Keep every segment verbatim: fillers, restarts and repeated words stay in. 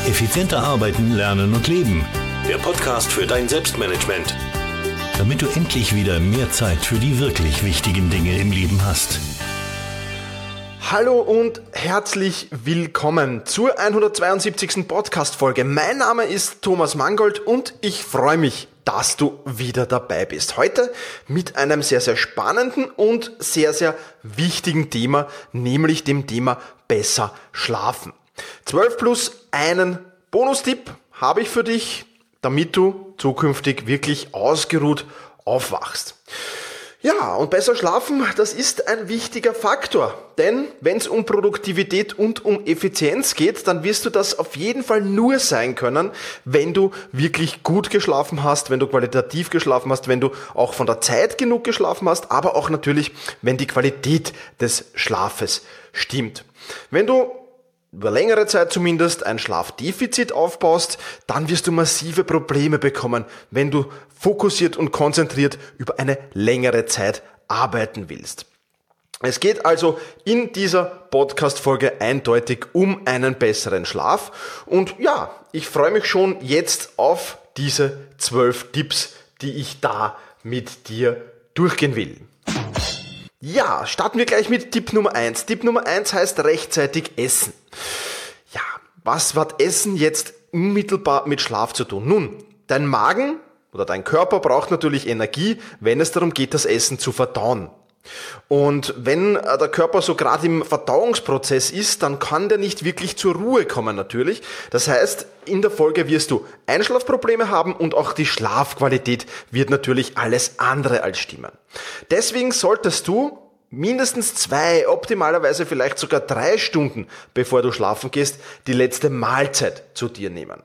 Effizienter arbeiten, lernen und leben. Der Podcast für dein Selbstmanagement. Damit du endlich wieder mehr Zeit für die wirklich wichtigen Dinge im Leben hast. Hallo und herzlich willkommen zur hundertzweiundsiebzigsten Podcast-Folge. Mein Name ist Thomas Mangold und ich freue mich, dass du wieder dabei bist. Heute mit einem sehr, sehr spannenden und sehr, sehr wichtigen Thema, nämlich dem Thema besser schlafen. zwölf plus einen Bonustipp habe ich für dich, damit du zukünftig wirklich ausgeruht aufwachst. Ja, und besser schlafen, das ist ein wichtiger Faktor, denn wenn es um Produktivität und um Effizienz geht, dann wirst du das auf jeden Fall nur sein können, wenn du wirklich gut geschlafen hast, wenn du qualitativ geschlafen hast, wenn du auch von der Zeit genug geschlafen hast, aber auch natürlich, wenn die Qualität des Schlafes stimmt. Wenn du über längere Zeit zumindest ein Schlafdefizit aufbaust, dann wirst du massive Probleme bekommen, wenn du fokussiert und konzentriert über eine längere Zeit arbeiten willst. Es geht also in dieser Podcast-Folge eindeutig um einen besseren Schlaf. Und ja, ich freue mich schon jetzt auf diese zwölf Tipps, die ich da mit dir durchgehen will. Ja, starten wir gleich mit Tipp Nummer eins. Tipp Nummer eins heißt rechtzeitig essen. Ja, was hat Essen jetzt unmittelbar mit Schlaf zu tun? Nun, dein Magen oder dein Körper braucht natürlich Energie, wenn es darum geht, das Essen zu verdauen. Und wenn der Körper so gerade im Verdauungsprozess ist, dann kann der nicht wirklich zur Ruhe kommen natürlich. Das heißt, in der Folge wirst du Einschlafprobleme haben und auch die Schlafqualität wird natürlich alles andere als stimmen. Deswegen solltest du mindestens zwei, optimalerweise vielleicht sogar drei Stunden, bevor du schlafen gehst, die letzte Mahlzeit zu dir nehmen.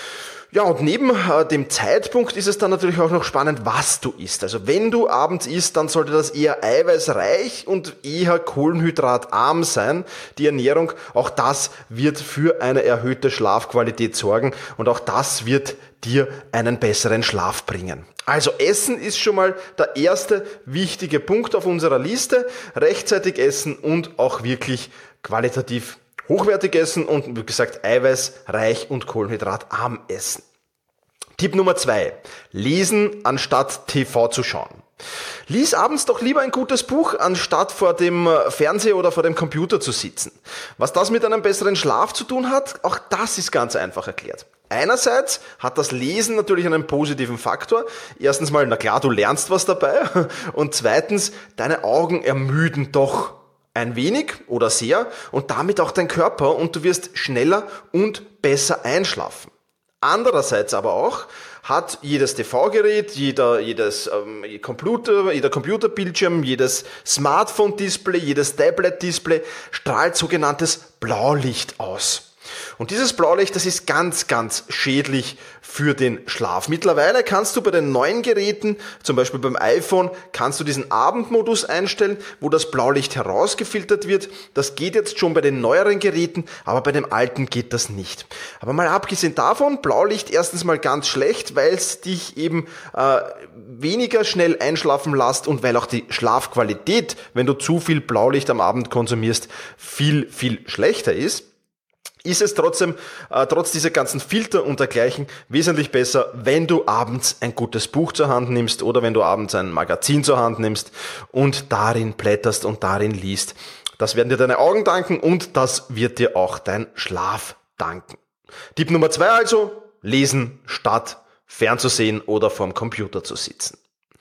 Ja, und neben äh, dem Zeitpunkt ist es dann natürlich auch noch spannend, was du isst. Also wenn du abends isst, dann sollte das eher eiweißreich und eher kohlenhydratarm sein, die Ernährung. Auch das wird für eine erhöhte Schlafqualität sorgen und auch das wird dir einen besseren Schlaf bringen. Also Essen ist schon mal der erste wichtige Punkt auf unserer Liste. Rechtzeitig essen und auch wirklich qualitativ hochwertig essen und wie gesagt eiweißreich und kohlenhydratarm essen. Tipp Nummer zwei. Lesen anstatt T V zu schauen. Lies abends doch lieber ein gutes Buch, anstatt vor dem Fernseher oder vor dem Computer zu sitzen. Was das mit einem besseren Schlaf zu tun hat, auch das ist ganz einfach erklärt. Einerseits hat das Lesen natürlich einen positiven Faktor. Erstens mal, na klar, du lernst was dabei. Und zweitens, deine Augen ermüden doch ein wenig oder sehr und damit auch dein Körper und du wirst schneller und besser einschlafen. Andererseits aber auch hat jedes T V-Gerät, jeder, jedes ähm, Computer, jeder Computerbildschirm, jedes Smartphone-Display, jedes Tablet-Display strahlt sogenanntes Blaulicht aus. Und dieses Blaulicht, das ist ganz, ganz schädlich für den Schlaf. Mittlerweile kannst du bei den neuen Geräten, zum Beispiel beim iPhone, kannst du diesen Abendmodus einstellen, wo das Blaulicht herausgefiltert wird. Das geht jetzt schon bei den neueren Geräten, aber bei dem alten geht das nicht. Aber mal abgesehen davon, Blaulicht erstens mal ganz schlecht, weil es dich eben äh, weniger schnell einschlafen lässt und weil auch die Schlafqualität, wenn du zu viel Blaulicht am Abend konsumierst, viel, viel schlechter ist. Ist es trotzdem, äh, trotz dieser ganzen Filter und dergleichen, wesentlich besser, wenn du abends ein gutes Buch zur Hand nimmst oder wenn du abends ein Magazin zur Hand nimmst und darin blätterst und darin liest. Das werden dir deine Augen danken und das wird dir auch dein Schlaf danken. Tipp Nummer zwei also, lesen statt fernzusehen oder vorm Computer zu sitzen.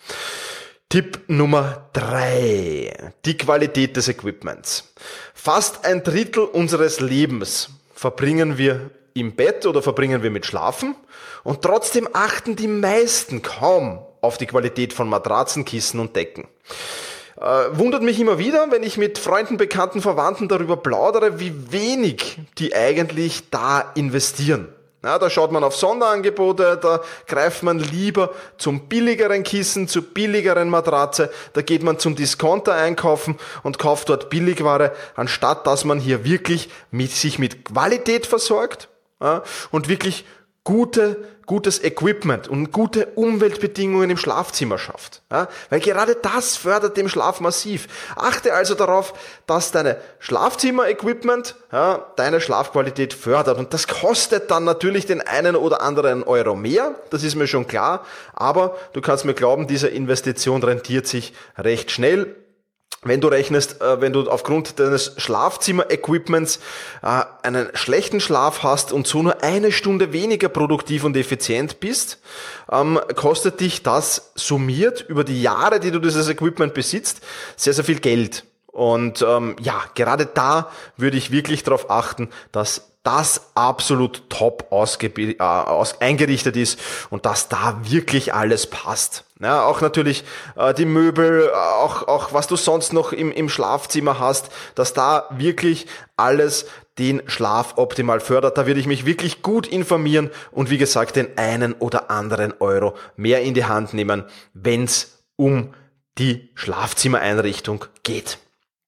Tipp Nummer drei, die Qualität des Equipments. Fast ein Drittel unseres Lebens verbringen wir im Bett oder verbringen wir mit Schlafen und trotzdem achten die meisten kaum auf die Qualität von Matratzen, Kissen und Decken. Äh, wundert mich immer wieder, wenn ich mit Freunden, Bekannten, Verwandten darüber plaudere, wie wenig die eigentlich da investieren. Ja, da schaut man auf Sonderangebote, da greift man lieber zum billigeren Kissen, zur billigeren Matratze, da geht man zum Discounter einkaufen und kauft dort Billigware, anstatt dass man hier wirklich mit, sich mit Qualität versorgt, ja, und wirklich gute, gutes Equipment und gute Umweltbedingungen im Schlafzimmer schafft. Ja, weil gerade das fördert den Schlaf massiv. Achte also darauf, dass deine Schlafzimmer-Equipment ja, deine Schlafqualität fördert. Und das kostet dann natürlich den einen oder anderen Euro mehr, das ist mir schon klar. Aber du kannst mir glauben, diese Investition rentiert sich recht schnell. Wenn du rechnest, wenn du aufgrund deines Schlafzimmer-Equipments einen schlechten Schlaf hast und so nur eine Stunde weniger produktiv und effizient bist, kostet dich das summiert über die Jahre, die du dieses Equipment besitzt, sehr, sehr viel Geld. Und ähm, ja, gerade da würde ich wirklich darauf achten, dass das absolut top ausge- äh, aus- eingerichtet ist und dass da wirklich alles passt. Ja, auch natürlich äh, die Möbel, auch, auch was du sonst noch im, im Schlafzimmer hast, dass da wirklich alles den Schlaf optimal fördert. Da würde ich mich wirklich gut informieren und wie gesagt den einen oder anderen Euro mehr in die Hand nehmen, wenn es um die Schlafzimmereinrichtung geht.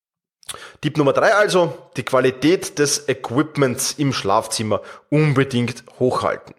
Tipp Nummer drei also, die Qualität des Equipments im Schlafzimmer unbedingt hochhalten.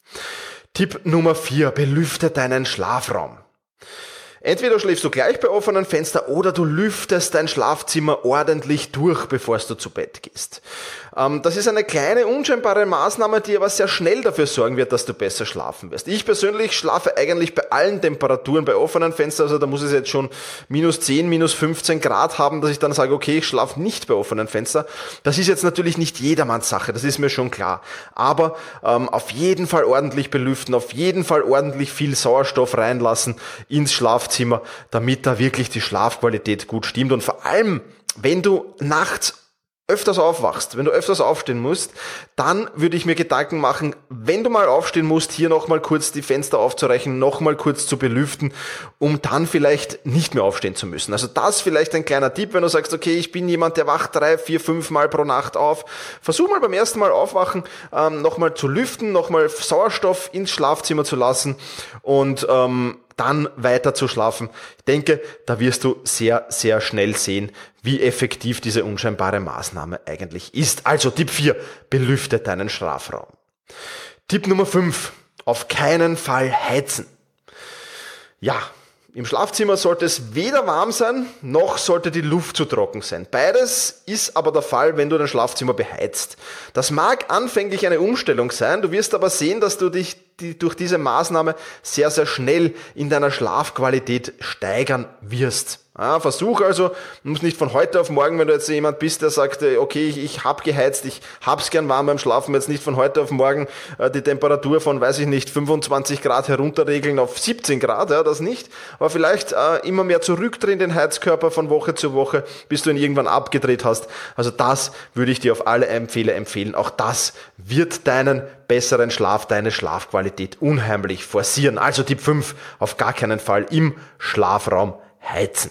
Tipp Nummer vier, belüfte deinen Schlafraum. Entweder schläfst du gleich bei offenem Fenster oder du lüftest dein Schlafzimmer ordentlich durch, bevor du zu Bett gehst. Ähm, das ist eine kleine, unscheinbare Maßnahme, die aber sehr schnell dafür sorgen wird, dass du besser schlafen wirst. Ich persönlich schlafe eigentlich bei allen Temperaturen bei offenen Fenstern, also da muss es jetzt schon minus zehn, minus fünfzehn Grad haben, dass ich dann sage, okay, ich schlafe nicht bei offenen Fenstern. Das ist jetzt natürlich nicht jedermanns Sache, das ist mir schon klar. Aber ähm, auf jeden Fall ordentlich belüften, auf jeden Fall ordentlich viel Sauerstoff reinlassen ins Schlafzimmer, damit da wirklich die Schlafqualität gut stimmt. Und vor allem, wenn du nachts öfters aufwachst, wenn du öfters aufstehen musst, dann würde ich mir Gedanken machen, wenn du mal aufstehen musst, hier nochmal kurz die Fenster aufzureichen, nochmal kurz zu belüften, um dann vielleicht nicht mehr aufstehen zu müssen. Also das vielleicht ein kleiner Tipp, wenn du sagst, okay, ich bin jemand, der wacht drei, vier, fünf Mal pro Nacht auf. Versuch mal beim ersten Mal aufwachen, ähm, nochmal zu lüften, nochmal Sauerstoff ins Schlafzimmer zu lassen und ähm, dann weiter zu schlafen. Ich denke, da wirst du sehr, sehr schnell sehen, wie effektiv diese unscheinbare Maßnahme eigentlich ist. Also Tipp vier, belüfte deinen Schlafraum. Tipp Nummer fünf, auf keinen Fall heizen. Ja, im Schlafzimmer sollte es weder warm sein, noch sollte die Luft zu trocken sein. Beides ist aber der Fall, wenn du dein Schlafzimmer beheizt. Das mag anfänglich eine Umstellung sein, du wirst aber sehen, dass du dich die, durch diese Maßnahme sehr, sehr schnell in deiner Schlafqualität steigern wirst. Ja, versuch also, du musst nicht von heute auf morgen, wenn du jetzt jemand bist, der sagt, okay, ich, ich hab geheizt, ich hab's gern warm beim Schlafen, jetzt nicht von heute auf morgen äh, die Temperatur von, weiß ich nicht, fünfundzwanzig Grad herunterregeln auf siebzehn Grad, ja, das nicht, aber vielleicht äh, immer mehr zurückdrehen den Heizkörper von Woche zu Woche, bis du ihn irgendwann abgedreht hast. Also das würde ich dir auf alle Fälle empfehlen. Auch das wird deinen besseren Schlaf, deine Schlafqualität unheimlich forcieren. Also Tipp fünf, auf gar keinen Fall im Schlafraum heizen.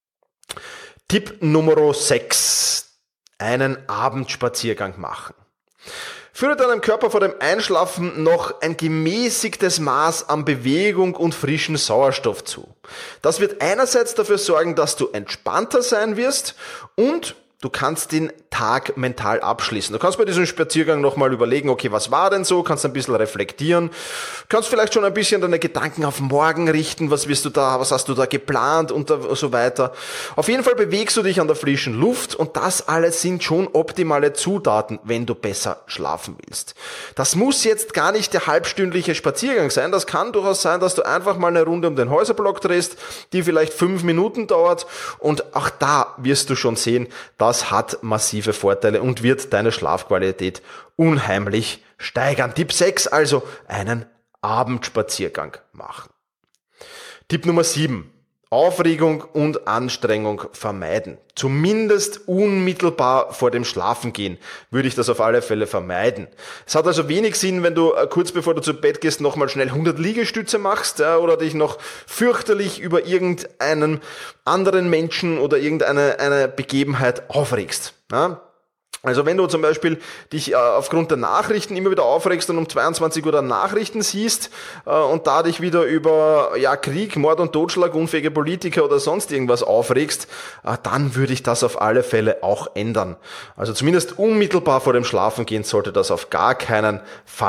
Tipp Nummer sechs, einen Abendspaziergang machen. Führe deinem Körper vor dem Einschlafen noch ein gemäßigtes Maß an Bewegung und frischen Sauerstoff zu. Das wird einerseits dafür sorgen, dass du entspannter sein wirst und du kannst den Tag mental abschließen. Du kannst bei diesem Spaziergang nochmal überlegen, okay, was war denn so? Kannst ein bisschen reflektieren. Kannst vielleicht schon ein bisschen deine Gedanken auf morgen richten. Was wirst du da, was hast du da geplant und so weiter. Auf jeden Fall bewegst du dich an der frischen Luft und das alles sind schon optimale Zutaten, wenn du besser schlafen willst. Das muss jetzt gar nicht der halbstündliche Spaziergang sein. Das kann durchaus sein, dass du einfach mal eine Runde um den Häuserblock drehst, die vielleicht fünf Minuten dauert und auch da wirst du schon sehen, das hat massive Vorteile und wird deine Schlafqualität unheimlich steigern. Tipp sechs also, einen Abendspaziergang machen. Tipp Nummer sieben, Aufregung und Anstrengung vermeiden. Zumindest unmittelbar vor dem Schlafengehen würde ich das auf alle Fälle vermeiden. Es hat also wenig Sinn, wenn du kurz bevor du zu Bett gehst nochmal schnell hundert Liegestütze machst ja, oder dich noch fürchterlich über irgendeinen anderen Menschen oder irgendeine eine Begebenheit aufregst. Ja. Also wenn du zum Beispiel dich äh, aufgrund der Nachrichten immer wieder aufregst und um zweiundzwanzig Uhr dann Nachrichten siehst äh, und da dich wieder über ja Krieg, Mord und Totschlag, unfähige Politiker oder sonst irgendwas aufregst, äh, dann würde ich das auf alle Fälle auch ändern. Also zumindest unmittelbar vor dem Schlafengehen sollte das auf gar keinen Fall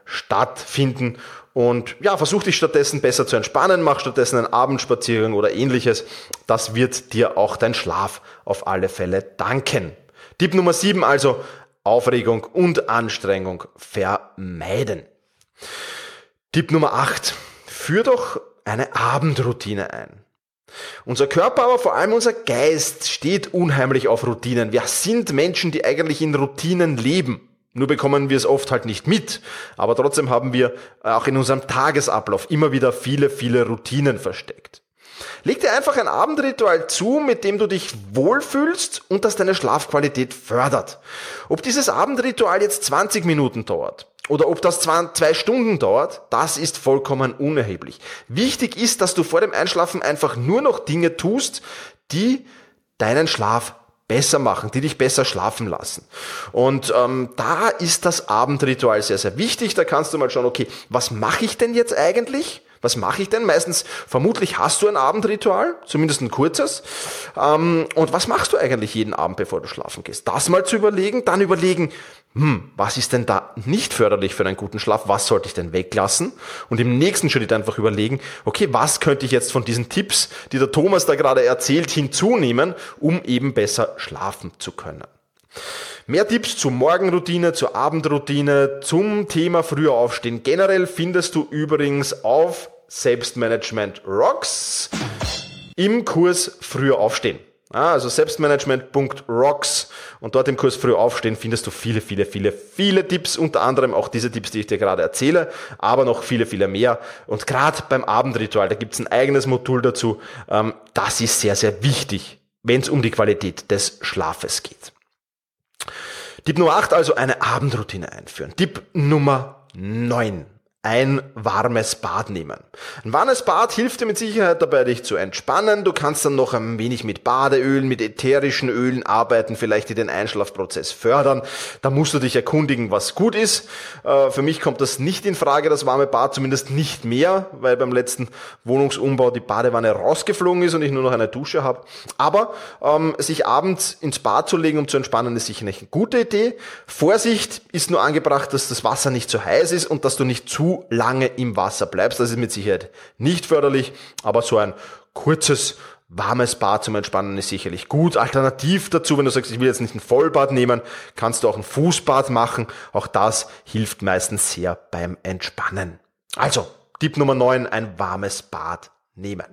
stattfinden. Und ja, versuch dich stattdessen besser zu entspannen, mach stattdessen einen Abendspaziergang oder ähnliches. Das wird dir auch dein Schlaf auf alle Fälle danken. Tipp Nummer sieben also, Aufregung und Anstrengung vermeiden. Tipp Nummer acht, führ doch eine Abendroutine ein. Unser Körper, aber vor allem unser Geist steht unheimlich auf Routinen. Wir sind Menschen, die eigentlich in Routinen leben. Nur bekommen wir es oft halt nicht mit. Aber trotzdem haben wir auch in unserem Tagesablauf immer wieder viele, viele Routinen versteckt. Leg dir einfach ein Abendritual zu, mit dem du dich wohlfühlst und das deine Schlafqualität fördert. Ob dieses Abendritual jetzt zwanzig Minuten dauert oder ob das zwei Stunden dauert, das ist vollkommen unerheblich. Wichtig ist, dass du vor dem Einschlafen einfach nur noch Dinge tust, die deinen Schlaf besser machen, die dich besser schlafen lassen. Und ähm, da ist das Abendritual sehr, sehr wichtig. Da kannst du mal schauen, okay, was mache ich denn jetzt eigentlich? Was mache ich denn? Meistens, vermutlich hast du ein Abendritual, zumindest ein kurzes. Ähm, und was machst du eigentlich jeden Abend, bevor du schlafen gehst? Das mal zu überlegen, dann überlegen, hm, was ist denn da nicht förderlich für einen guten Schlaf? Was sollte ich denn weglassen? Und im nächsten Schritt einfach überlegen, okay, was könnte ich jetzt von diesen Tipps, die der Thomas da gerade erzählt, hinzunehmen, um eben besser schlafen zu können? Mehr Tipps zur Morgenroutine, zur Abendroutine, zum Thema früher aufstehen generell findest du übrigens auf Selbstmanagement Rocks im Kurs früher aufstehen. Also selbstmanagement punkt rocks und dort im Kurs früher aufstehen findest du viele, viele, viele, viele Tipps, unter anderem auch diese Tipps, die ich dir gerade erzähle, aber noch viele, viele mehr. Und gerade beim Abendritual, da gibt es ein eigenes Modul dazu, das ist sehr, sehr wichtig, wenn es um die Qualität des Schlafes geht. Tipp Nummer acht, also eine Abendroutine einführen. Tipp Nummer neun. Ein warmes Bad nehmen. Ein warmes Bad hilft dir mit Sicherheit dabei, dich zu entspannen. Du kannst dann noch ein wenig mit Badeölen, mit ätherischen Ölen arbeiten, vielleicht die den Einschlafprozess fördern. Da musst du dich erkundigen, was gut ist. Für mich kommt das nicht in Frage, das warme Bad, zumindest nicht mehr, weil beim letzten Wohnungsumbau die Badewanne rausgeflogen ist und ich nur noch eine Dusche habe. Aber ähm, sich abends ins Bad zu legen, um zu entspannen, ist sicher eine gute Idee. Vorsicht ist nur angebracht, dass das Wasser nicht zu heiß ist und dass du nicht zu lange im Wasser bleibst. Das ist mit Sicherheit nicht förderlich, aber so ein kurzes, warmes Bad zum Entspannen ist sicherlich gut. Alternativ dazu, wenn du sagst, ich will jetzt nicht ein Vollbad nehmen, kannst du auch ein Fußbad machen. Auch das hilft meistens sehr beim Entspannen. Also, Tipp Nummer neun, ein warmes Bad nehmen.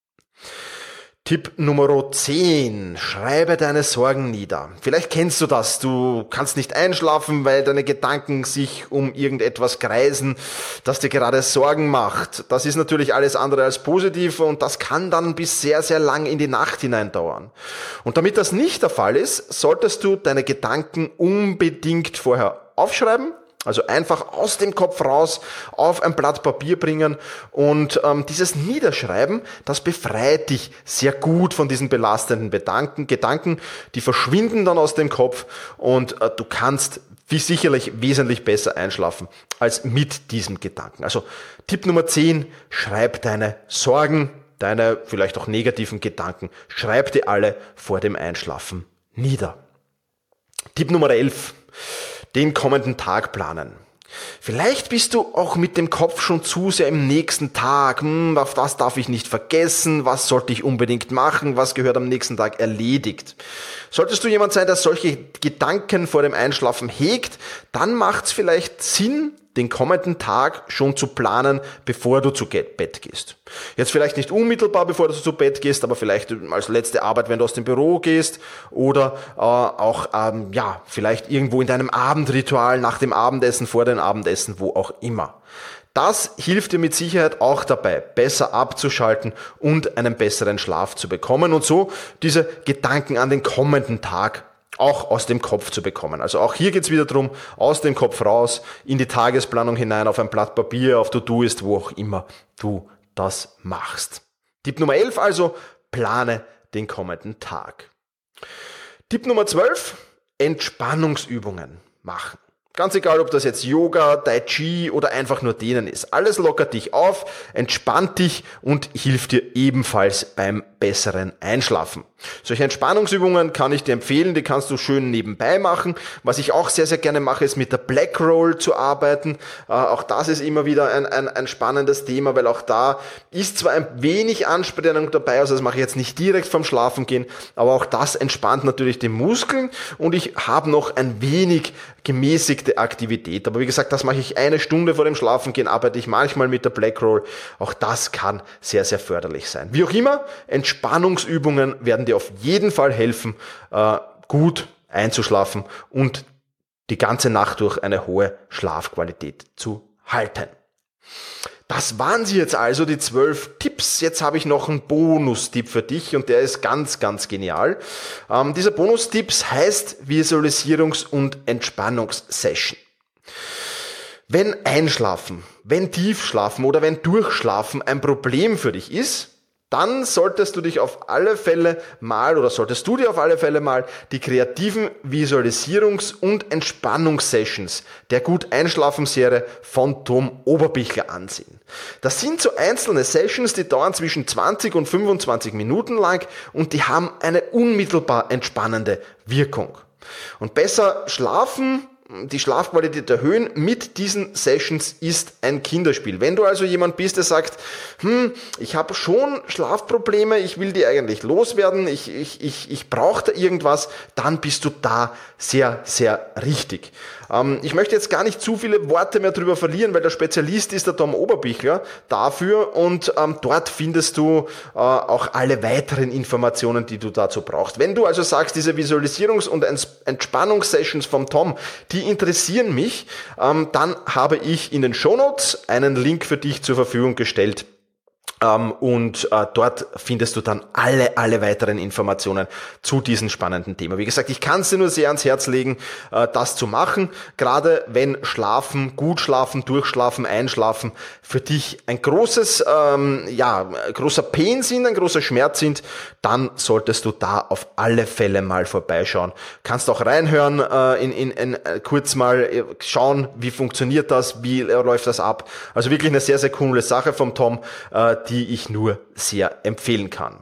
Tipp Nummer zehn, schreibe deine Sorgen nieder. Vielleicht kennst du das, du kannst nicht einschlafen, weil deine Gedanken sich um irgendetwas kreisen, das dir gerade Sorgen macht. Das ist natürlich alles andere als positiv und das kann dann bis sehr, sehr lang in die Nacht hinein dauern. Und damit das nicht der Fall ist, solltest du deine Gedanken unbedingt vorher aufschreiben. Also einfach aus dem Kopf raus auf ein Blatt Papier bringen und ähm, dieses Niederschreiben, das befreit dich sehr gut von diesen belastenden Gedanken. Gedanken, die verschwinden dann aus dem Kopf und äh, du kannst wie sicherlich wesentlich besser einschlafen als mit diesem Gedanken. Also Tipp Nummer zehn, schreib deine Sorgen, deine vielleicht auch negativen Gedanken, schreib die alle vor dem Einschlafen nieder. Tipp Nummer elf. Den kommenden Tag planen. Vielleicht bist du auch mit dem Kopf schon zu sehr im nächsten Tag. Hm, auf das darf ich nicht vergessen. Was sollte ich unbedingt machen? Was gehört am nächsten Tag erledigt? Solltest du jemand sein, der solche Gedanken vor dem Einschlafen hegt, dann macht es vielleicht Sinn, den kommenden Tag schon zu planen, bevor du zu Bett gehst. Jetzt vielleicht nicht unmittelbar, bevor du zu Bett gehst, aber vielleicht als letzte Arbeit, wenn du aus dem Büro gehst oder äh, auch ähm, ja vielleicht irgendwo in deinem Abendritual, nach dem Abendessen, vor dem Abendessen, wo auch immer. Das hilft dir mit Sicherheit auch dabei, besser abzuschalten und einen besseren Schlaf zu bekommen und so diese Gedanken an den kommenden Tag auch aus dem Kopf zu bekommen. Also auch hier geht's wieder drum, aus dem Kopf raus, in die Tagesplanung hinein, auf ein Blatt Papier, auf To-Do-ist, wo auch immer du das machst. Tipp Nummer elf also, plane den kommenden Tag. Tipp Nummer zwölf, Entspannungsübungen machen. Ganz egal, ob das jetzt Yoga, Tai Chi oder einfach nur Dehnen ist. Alles lockert dich auf, entspannt dich und hilft dir ebenfalls beim besseren Einschlafen. Solche Entspannungsübungen kann ich dir empfehlen, die kannst du schön nebenbei machen. Was ich auch sehr, sehr gerne mache, ist mit der Black Roll zu arbeiten. Äh, auch das ist immer wieder ein, ein, ein spannendes Thema, weil auch da ist zwar ein wenig Anspannung dabei, also das mache ich jetzt nicht direkt vorm Schlafengehen, aber auch das entspannt natürlich die Muskeln und ich habe noch ein wenig gemäßigte Aktivität. Aber wie gesagt, das mache ich eine Stunde vor dem Schlafengehen, arbeite ich manchmal mit der Black Roll. Auch das kann sehr, sehr förderlich sein. Wie auch immer, Entspannungsübungen werden dir auf jeden Fall helfen, äh, gut einzuschlafen und die ganze Nacht durch eine hohe Schlafqualität zu halten. Das waren sie jetzt also, die zwölf Tipps. Jetzt habe ich noch einen Bonustipp für dich und der ist ganz, ganz genial. Ähm, dieser Bonustipp heißt Visualisierungs- und Entspannungssession. Wenn Einschlafen, wenn Tiefschlafen oder wenn Durchschlafen ein Problem für dich ist, dann solltest du dich auf alle Fälle mal oder solltest du dir auf alle Fälle mal die kreativen Visualisierungs- und Entspannungssessions der Gut-Einschlafen-Serie von Tom Oberbichler ansehen. Das sind so einzelne Sessions, die dauern zwischen zwanzig und fünfundzwanzig Minuten lang und die haben eine unmittelbar entspannende Wirkung. Und besser schlafen, die Schlafqualität erhöhen mit diesen Sessions ist ein Kinderspiel. Wenn du also jemand bist, der sagt, hm, ich habe schon Schlafprobleme, ich will die eigentlich loswerden, ich, ich, ich, ich brauche da irgendwas, dann bist du da sehr, sehr richtig. Ähm, ich möchte jetzt gar nicht zu viele Worte mehr drüber verlieren, weil der Spezialist ist der Tom Oberbichler dafür und ähm, dort findest du äh, auch alle weiteren Informationen, die du dazu brauchst. Wenn du also sagst, diese Visualisierungs- und Entspannungssessions vom Tom, die interessieren mich, ähm, dann habe ich in den Shownotes einen Link für dich zur Verfügung gestellt. Um, und uh, dort findest du dann alle, alle weiteren Informationen zu diesem spannenden Thema. Wie gesagt, ich kann es dir nur sehr ans Herz legen, uh, das zu machen. Gerade wenn Schlafen, gut schlafen, durchschlafen, einschlafen für dich ein großes, ähm, ja, großer Pain sind, ein großer Schmerz sind, dann solltest du da auf alle Fälle mal vorbeischauen. Kannst auch reinhören, uh, in, in, in uh, kurz mal schauen, wie funktioniert das, wie uh, läuft das ab. Also wirklich eine sehr, sehr coole Sache vom Tom, uh, die ich nur sehr empfehlen kann.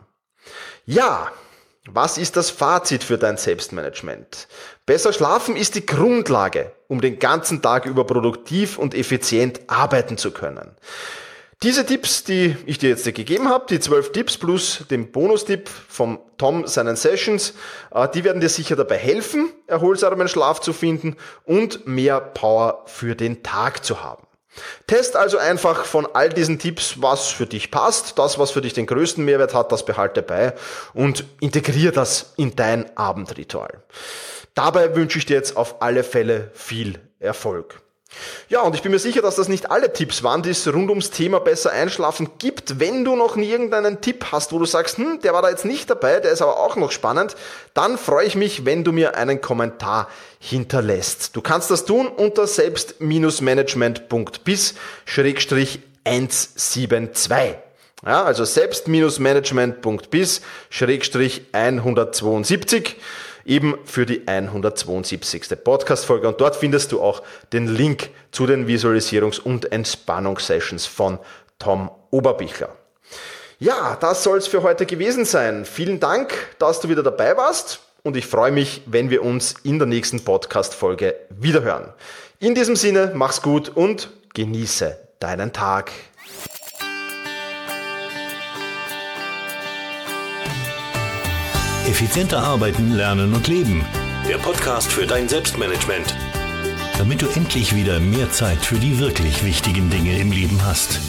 Ja, was ist das Fazit für dein Selbstmanagement? Besser schlafen ist die Grundlage, um den ganzen Tag über produktiv und effizient arbeiten zu können. Diese Tipps, die ich dir jetzt gegeben habe, die zwölf Tipps plus den Bonustipp vom Tom seinen Sessions, die werden dir sicher dabei helfen, erholsamen Schlaf zu finden und mehr Power für den Tag zu haben. Test also einfach von all diesen Tipps, was für dich passt, das, was für dich den größten Mehrwert hat, das behalte bei und integriere das in dein Abendritual. Dabei wünsche ich dir jetzt auf alle Fälle viel Erfolg. Ja, und ich bin mir sicher, dass das nicht alle Tipps waren, die es rund ums Thema besser einschlafen gibt. Wenn du noch irgendeinen Tipp hast, wo du sagst, hm, der war da jetzt nicht dabei, der ist aber auch noch spannend, dann freue ich mich, wenn du mir einen Kommentar hinterlässt. Du kannst das tun unter selbst management punkt bis Schrägstrich hundertzweiundsiebzig. Ja, also selbst management punkt bis Schrägstrich hundertzweiundsiebzig. Eben für die hundertzweiundsiebzigste Podcast-Folge. Und dort findest du auch den Link zu den Visualisierungs- und Entspannungssessions von Tom Oberbichler. Ja, das soll es für heute gewesen sein. Vielen Dank, dass du wieder dabei warst. Und ich freue mich, wenn wir uns in der nächsten Podcast-Folge wiederhören. In diesem Sinne, mach's gut und genieße deinen Tag. Effizienter arbeiten, lernen und leben. Der Podcast für dein Selbstmanagement. Damit du endlich wieder mehr Zeit für die wirklich wichtigen Dinge im Leben hast.